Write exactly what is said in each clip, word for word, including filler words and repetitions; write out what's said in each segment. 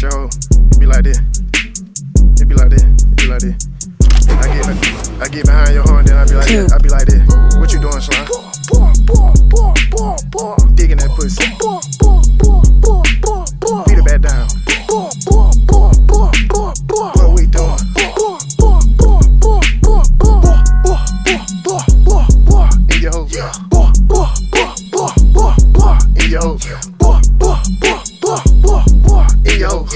at your hoe. It be like this. It be like this. It be like this. I get, I, I get behind your hoe and then I be like this. I be like this. What you doing, slime? Digging that pussy. Beat it back down. What we doing? In your hoe. In your hoe. In your hoe.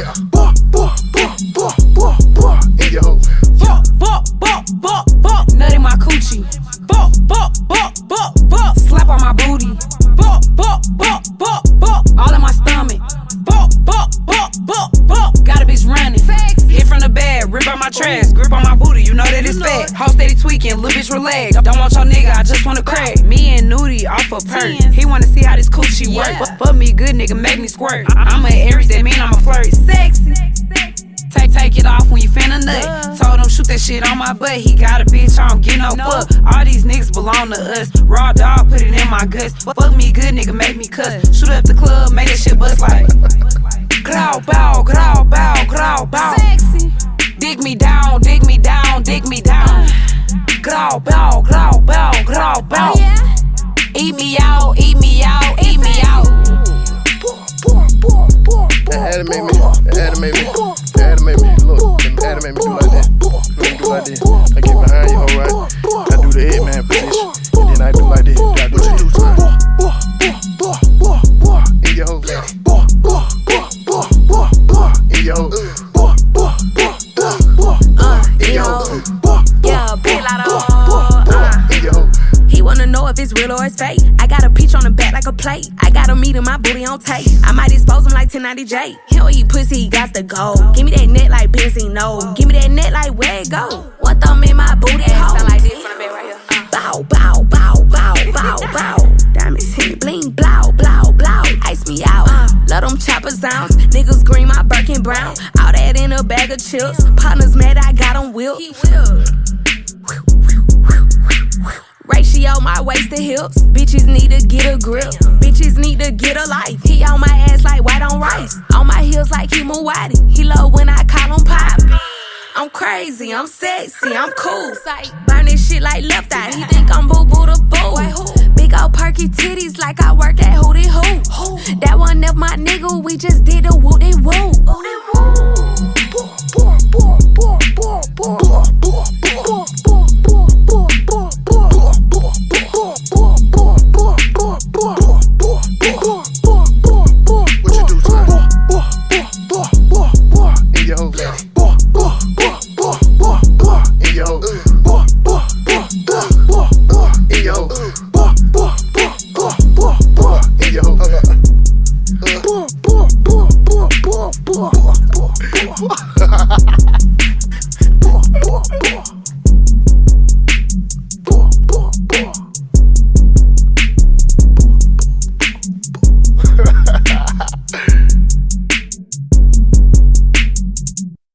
In your hoe. Fuck, fuck, fuck, fuck, fuck. Nut in my coochie. Fuck, fuck, fuck, fuck, fuck. Slap on my booty. Fuck, fuck, fuck, fuck, fuck. All in my stomach. Fuck, fuck, fuck, fuck, fuck. Got a bitch running. Hit from the bed, rip out my trash. Grip on my booty, you know that it's fat. Hoe steady tweaking, little bitch relax. Don't want your nigga, I just wanna crack. Me and Nudie off a perk. He wanna see how this coochie work. But fuck me good nigga, make me squirt. I'm a Aries, that mean I'm a flirt. Sexy. Take, take it off when you finna nut. Told him shoot that shit on my butt. He got a bitch, I don't get no fuck. All these niggas belong to us. Raw dog, put it in my guts. Fuck me good, nigga, make me cuss. Shoot up the club, make that shit bust like growl, bow, growl, bow, growl, bow. Sexy. Dig me down, dig me down, dig me down. Growl, bow, growl, bow, growl, bow. Eat me out, eat me out, eat me out. That had to make me, that had to make me, that had to make me, look, that had to make me do like that. Make me do like this. I get behind your hoe, right? I do the headman position. And then I do like this. I do what you do, son. In your hoe. In your hoe. In your hoe. Yeah, big lot of In your hoe. He wanna know if it's real or it's fake. I got a peach on the back like a plate. I got a meat in my booty on tape. I might expose him like ten ninety J. He don't eat pussy, he got to go. Give me that net like Benzino. Give me that net like where it go. One thumb in my booty hole. Sound like this from the bed right here. Uh. Bow, bow, bow, bow, bow, bow. Diamonds hit bling, blow, blow, blow. Ice me out. Uh. Love them chopper sounds. Niggas green, my Birkin brown. All that in a bag of chips. Partners mad, I got them whipped. He will. Ratio my waist to hips. Bitches need to get a grip. Bitches need to get a life. He on my ass like white on rice. On my heels like he Muwadi. He low when I call him pop. I'm crazy, I'm sexy, I'm cool. Burn this shit like left eye. He think I'm boo boo the fool. Big old perky titties like I worked at Hootie Hoo. That one of my nigga, we just did it